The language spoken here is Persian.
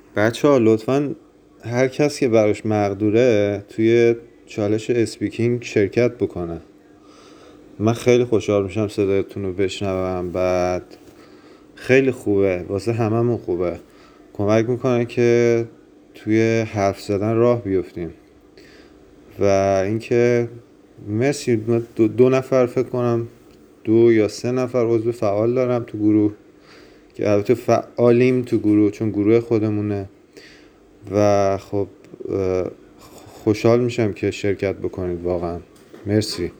بچه ها لطفا هر کس که براش مقدوره توی چالش اسپیکینگ شرکت بکنه. من خیلی خوشحال میشم صدایتون رو بشنوم. بعد خیلی خوبه واسه هممون، خوبه، کمک میکنه که توی حرف زدن راه بیفتیم. و اینکه مرسی. من دو نفر فکر کنم 2 یا 3 نفر عضو فعال دارم تو گروه، که البته فعالیم تو گروه چون گروه خودمونه. و خب خوشحال میشم که شرکت بکنید واقعا. مرسی.